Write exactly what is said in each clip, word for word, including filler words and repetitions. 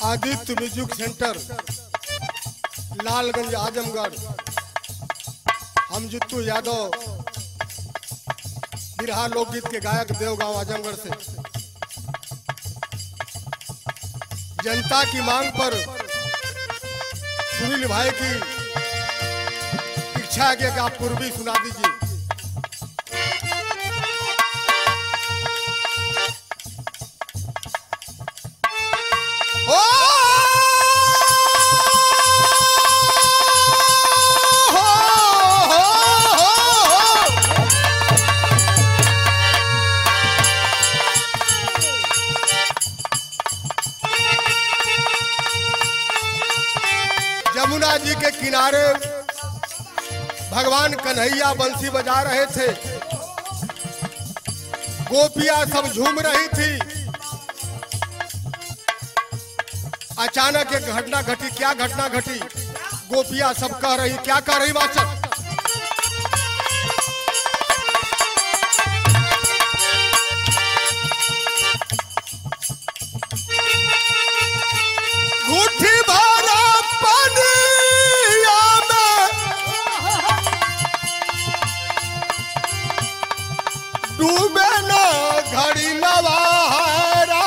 Aditya music centre Lalganj Azamgarh. हम जित्तू यादव बिरहा लोकगीत के गायक देवगांव आजमगढ़ से जनता की मांग पर सुनील भाई की इच्छा है कि आप पूर्वी सुना दीजिए। यमुना जी के किनारे भगवान कन्हैया बंसी बजा रहे थे, गोपियां सब झूम रही थी। अचानक एक घटना घटी। क्या घटना घटी? गोपियां सब कह रही, क्या कह रही वाचक? घूठी भरा पनिया में डूबे ना घड़ी नवारा,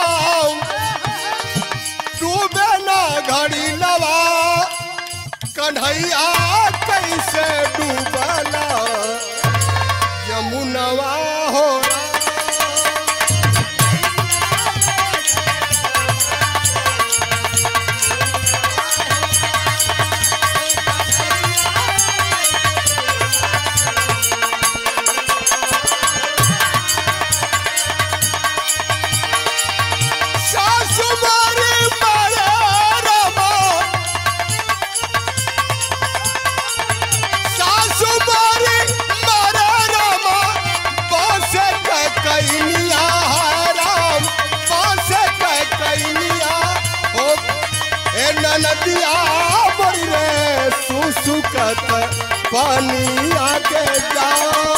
डूबे ना घड़ी नवा, कन्हैया कैसे डूबला यमुनवा हो। नदिया बड़ी रे सुसुकत पानी आके जाओ।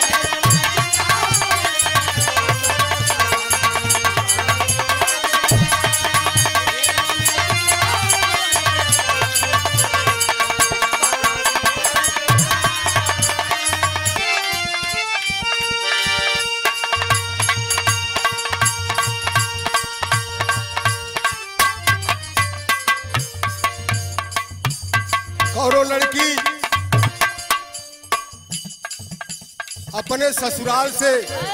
और वो लड़की अपने ससुराल से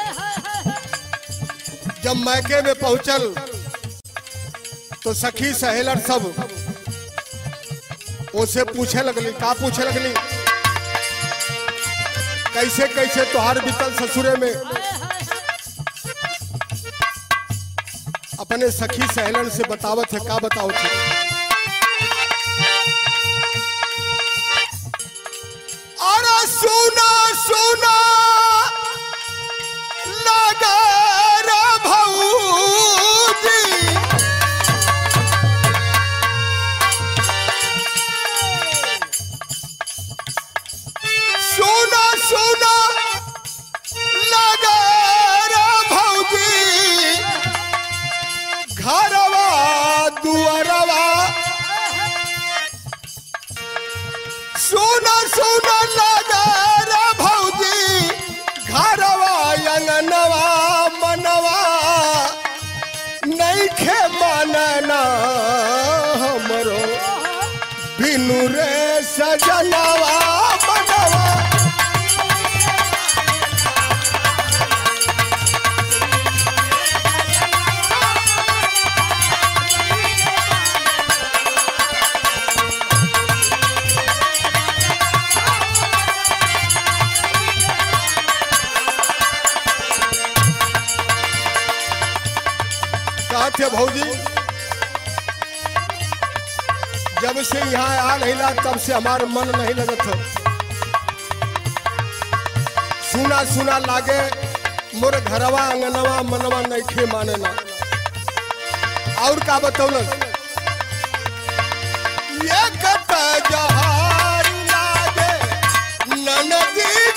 जब मैके में पहुंचल तो सखी सहेलर सब उसे पूछे लगली। का पूछे लगली? कैसे कैसे तोहार बीतल ससुरे में? अपने सखी सहेलर से बतावत है। का बताओ थे? सुना सुना लगा रे भौजी, सुना सुना लगा रे भौजी, घरवा दुआरवा, सुना सुना लगा रे भौजी, घरवा अंगनवा मनवा, नइखे मानना हमरो बिनु रे सजनवा मनवा। थे भौजी, जब से यहाँ आ रहीला तब से हमार मन नहीं लगत है। सुना सुना लागे मोर घरवा अंगनवा मनवा नइखे मानेला। और का बतौलस? ये कत जहार लागे ननदी